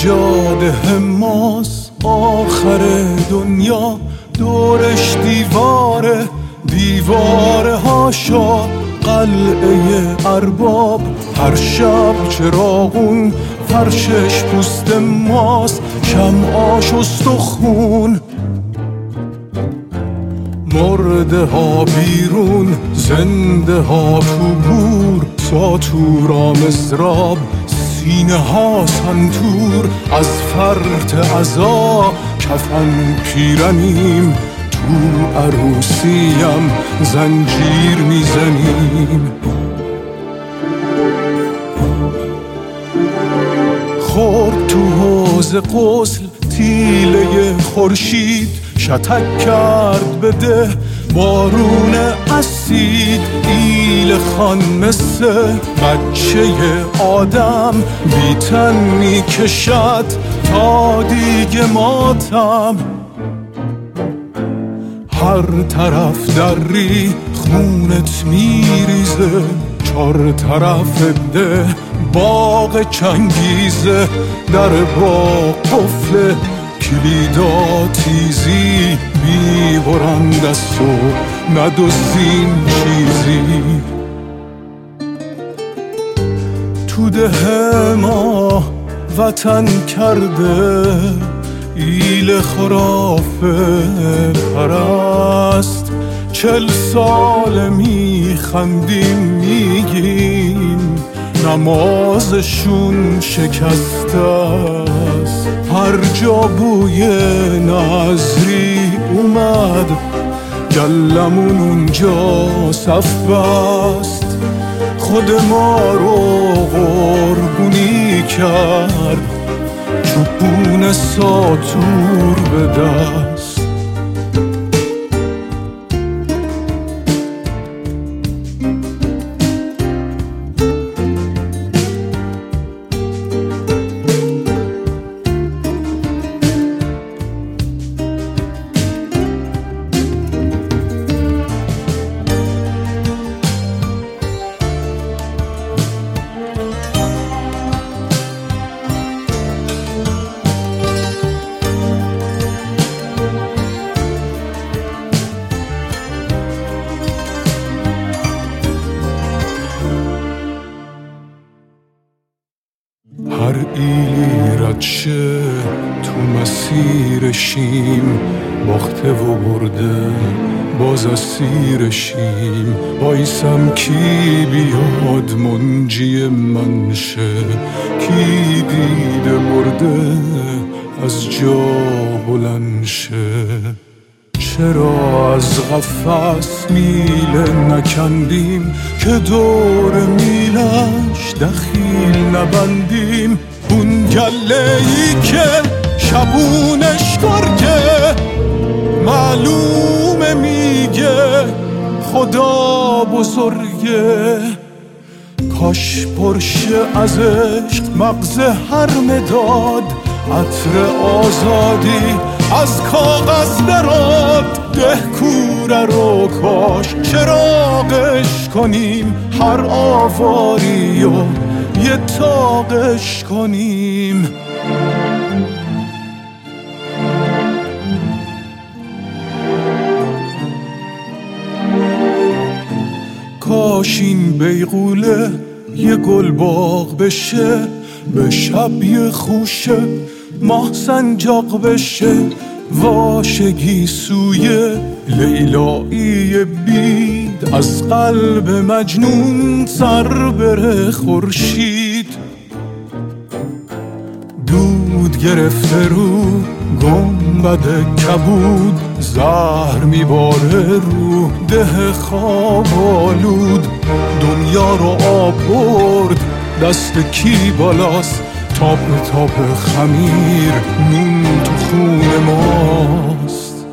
اینجا ده ماست آخر دنیا، دورش دیواره، دیواره هاشا قلعه ارباب. هر شب چراغون فرشش پوست ماست، شمعاش استخون. مرده ها بیرون، زنده ها تو گور، ساتورا مزراب، سینه ها سنتور. از فرط عزا کفن پیرنیم، تو عروسیم زنجیر میزنیم. خورد تو حوض غسل تیله خورشید، شتک کرد به ده بارون اسید. ایل خان مثل بچه آدم بیتن میکشد تا دیگه ماتم. هر طرف دری خونت میریزه، چار طرف ده باغ چنگیزه. در باغ قفل کلیدا تیزی، میبرند از تو ندزدین چیزی. تو ده ما وطن کرده ایل خرافه پرست. 40 سال میخندیم میگیم نمازشون شکسته است. هر جا بوی نظری اومد گلمون اونجا صف بست. خود ما رو قربونی کرد چوبون ساتور به دست. هر ایلی رد شه تو مسیرشیم، باخته و برده باز اسیرشیم. بایسم کی بیاد منجی من شه، کی دیده برده از جا بلند شه. چرا از قفس میله نکندیم که دور میلش دخیل نبندیم؟ اون گله‌ای که شبونش گرگه معلومه میگه خدا بزرگه. کاش پرشه از عشق مغز هر مداد، عطر آزادی از کاغذ دراد. ده کوره رو کاش چراغش کنیم، هر آواری و یه تاقش کنیم. کاش این بیغوله یه گل باغ بشه، به شب یه خوشه ماه سنجاق بشه. واشگی سوی لیلایی بید، از قلب مجنون سر بره خورشید. دود گرفته رو گنبد کبود، زهر میباره رو ده خواب آلود. دنیا رو آب برد دست کی بالاست، تاب تاب خمیر نون تو خون ماست.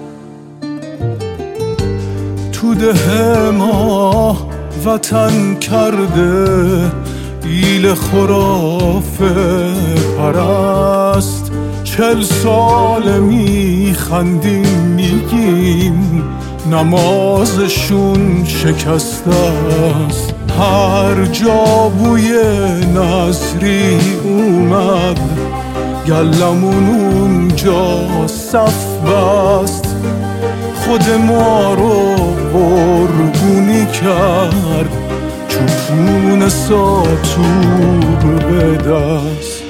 تو ده ما وطن کرده ایل خرافه پرست. 40 سال میخندیم میگیم نمازشون شکسته است. هر جا بوی نظری اومد گلمون اونجا صف بست، خود ما رو قربونی کرد، چوپون ساتور به دست.